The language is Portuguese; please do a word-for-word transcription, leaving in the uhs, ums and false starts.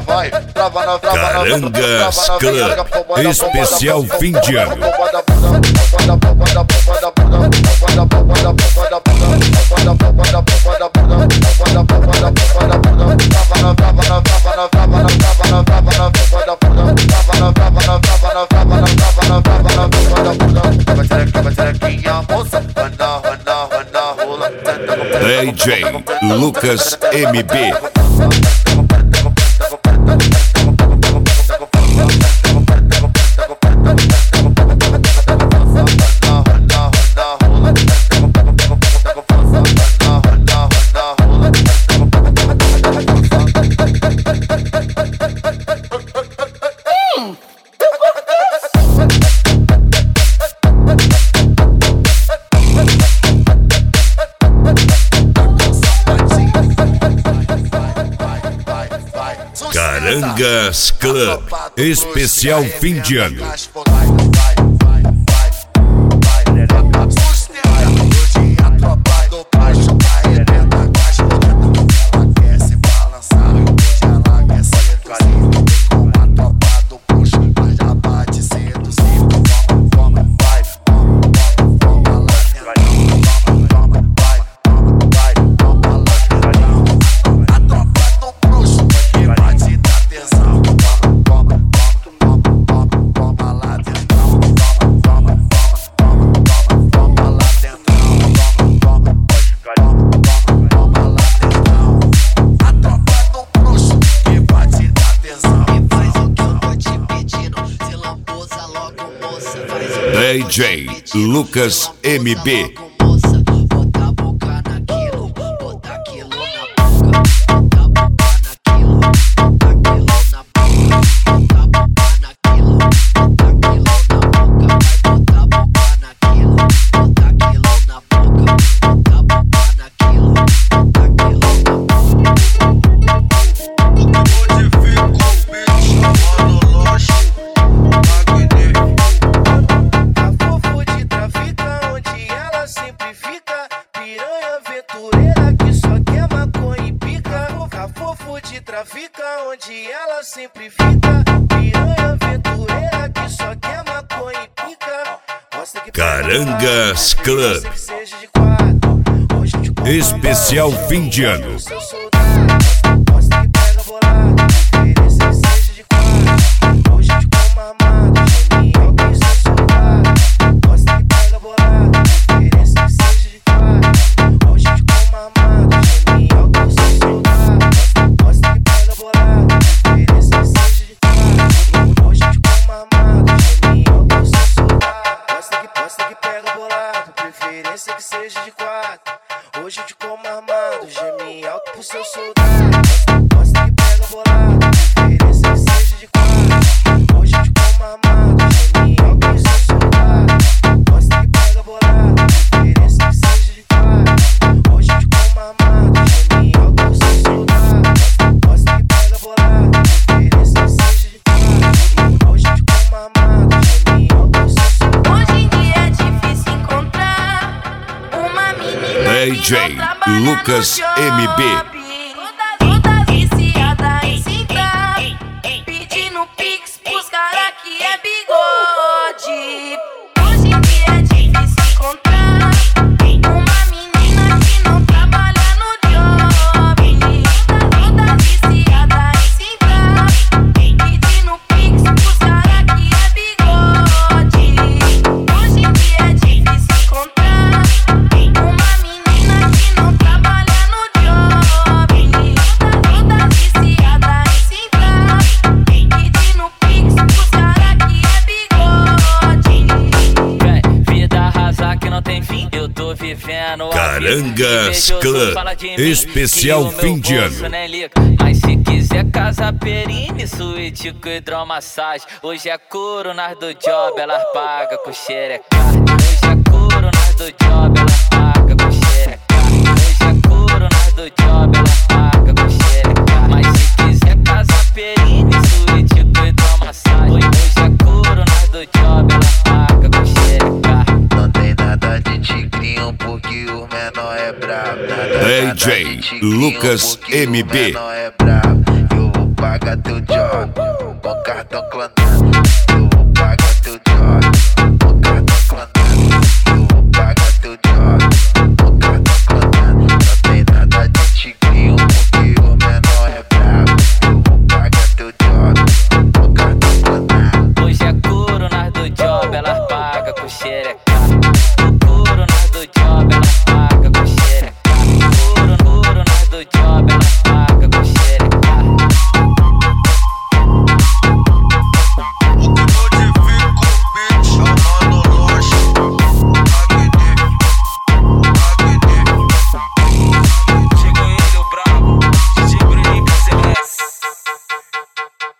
vai. Trava na trava na Carangas Club, especial fim de ano. D J Lucas M B. Carangas Club, especial fim de ano. D J Lucas M B. Trafica onde ela sempre fica, piranha aventureira que só quer maconha e pica. Carangas Club, especial fim de ano. Preferência que seja de quatro. Hoje eu te como armado, geme alto pro seu soldado. Gosta que pega bolado. Preferência que seja de quatro. Hoje eu te como armado, geme alto pro seu soldado. Gosta que pega bolado. Preferência que seja de quatro. Hoje eu te como armado, geme alto pro seu soldado. Gosta que pega bolado. Preferência que seja de quatro. Hoje eu te como armado, geme alto pro seu soldado. Hoje em dia é difícil encontrar uma menina D J Lucas M B. toda viciada em cinta, pedindo pix pros cara que é bigode. Hoje em dia é difícil encontrar uma menina que não trabalha no job. Toda viciada em cinta, pedindo pix pros cara que é bigode. Hoje em dia é difícil encontrar uma menina que não trabalha no job. Toda viciada em cinta, pedindo pix pros cara que é bigode. Vida rasa que não tem fim, eu tô vivendo. Carangas Club, especial fim de ano. Mas se quiser casa perine, suíte com hidromassagem. Hoje é couro nas do job, elas pagam com xerecard. Hoje é couro nas do job, elas pagam com xerecard. Hoje é couro nas do job, elas pagam com xerecard. Mas se quiser casa perine, suíte com hidromassagem. Hoje é couro nas do job, elas pagam com xerecard. Não tem nada de tigrinho porque o menor é brabo. D J Lucas M B. Eu vou pagar paga teu job com cartão clonado.